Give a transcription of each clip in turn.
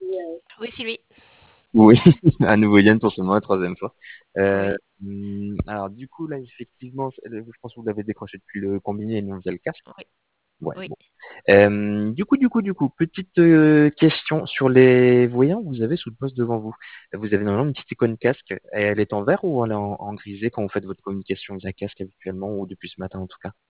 Oui, Sylvie. Oui, à nouveau Yann pour seulement la troisième fois. Euh, Oui, alors du coup là effectivement, je pense que vous l'avez décroché depuis le combiné et non via le casque. oui, Ouais, oui, bon. Du coup, petite question sur les voyants que vous avez sous le poste devant vous. Vous avez normalement une petite icône casque. Elle est en vert ou elle est en grisé quand vous faites votre communication via casque habituellement ou depuis ce matin en tout cas?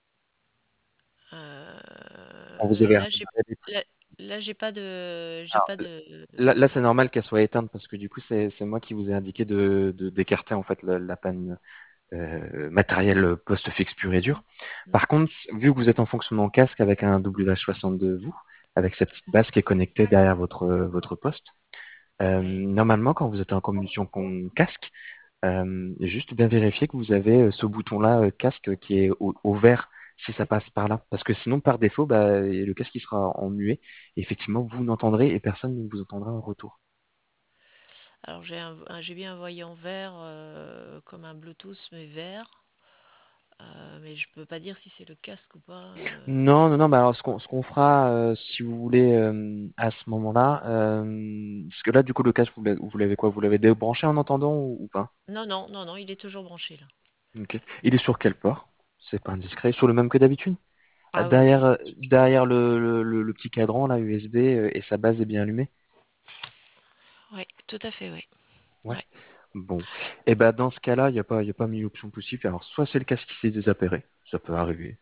Quand vous avez Là, là, j'ai alors, pas de. là, c'est normal qu'elle soit éteinte parce que du coup, c'est moi qui vous ai indiqué d'écarter en fait la panne matérielle poste fixe pur et dur. Mm. Par contre, vu que vous êtes en fonctionnement casque avec un WH62 vous, avec sa petite base qui est connectée derrière votre poste, Oui, normalement, quand vous êtes en communication casque, juste bien vérifier que vous avez ce bouton-là casque qui est au vert si ça passe par là. Parce que sinon, par défaut, bah, le casque il sera en muet. Et effectivement, vous n'entendrez et personne ne vous entendra en retour. alors j'ai bien un voyant vert comme un Bluetooth, mais vert. Mais je peux pas dire si c'est le casque ou pas. Non, non, non, bah alors ce qu'on fera, si vous voulez, à ce moment-là, parce que là, du coup, le casque, vous l'avez quoi? Vous l'avez débranché en entendant ou pas? Non, non, non, non, il est toujours branché là. Ok. Il est sur quel port? C'est pas indiscret. Sur le même que d'habitude? Ah oui, Derrière, oui, derrière le petit cadran, là, USB, et sa base est bien allumée? oui, tout à fait, oui. Ouais. Ouais. Bon. Et ben dans ce cas-là, il y a pas mille options possibles. Alors, soit c'est le casque qui s'est désappairé, ça peut arriver.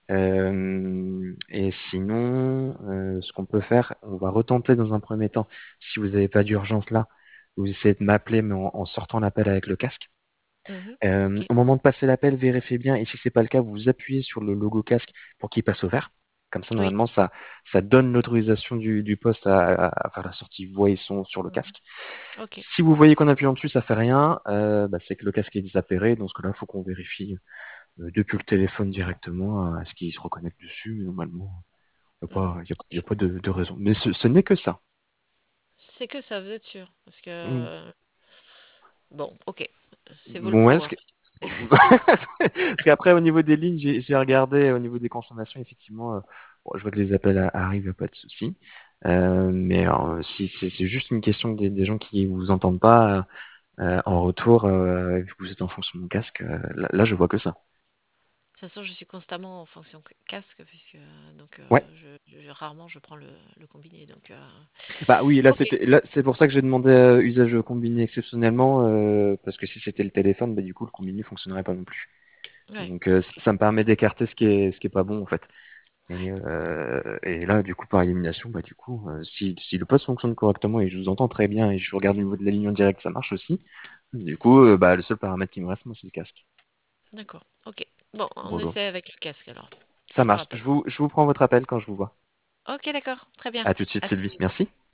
Et sinon, ce qu'on peut faire, on va retenter dans un premier temps. Si vous n'avez pas d'urgence là, vous essayez de m'appeler, mais en sortant l'appel avec le casque. Mhm. Ok. Au moment de passer l'appel, vérifiez bien. Et si c'est pas le cas, vous appuyez sur le logo casque pour qu'il passe au vert. Comme ça, Oui. normalement, ça donne l'autorisation du poste à faire la sortie voix et son sur le Mhm. casque. Ok. Si vous voyez qu'en appuyant dessus, ça fait rien, bah, c'est que le casque est désappairé. Dans ce cas-là, il faut qu'on vérifie depuis le téléphone directement à ce qu'il se reconnecte dessus. Mais normalement, il n'y a Mhm. pas, y a Ok. pas de raison. Mais ce n'est que ça. C'est que ça, vous êtes sûr? Parce Mm. que bon, ok, c'est vous le Bon, est-ce savoir. que... Parce qu'après, au niveau des lignes, j'ai regardé au niveau des consommations, effectivement, bon, je vois que les appels arrivent, y a pas de souci. Mais si c'est juste une question des gens qui vous entendent pas en retour, vu que vous êtes en fonction de mon casque, là, je vois que ça. De toute façon, je suis constamment en fonction casque puisque donc Ouais. rarement je prends le combiné. Donc Bah oui, là ok, c'était là c'est pour ça que j'ai demandé usage combiné exceptionnellement parce que si c'était le téléphone, bah du coup le combiné fonctionnerait pas non plus. ouais, Donc ok, ça me permet d'écarter ce qui est pas bon en fait. Et là du coup par élimination, bah du coup si le poste fonctionne correctement et je vous entends très bien et je regarde au niveau de la ligne en direct, ça marche aussi. Du coup bah le seul paramètre qui me reste moi c'est le casque. d'accord, ok. Bon, on Voilà. essaie avec le casque alors. Ça Je vous marche. rappelle. Je vous prends votre appel quand je vous vois. Ok, d'accord, très bien. À tout de suite À tout Sylvie. de suite. Merci.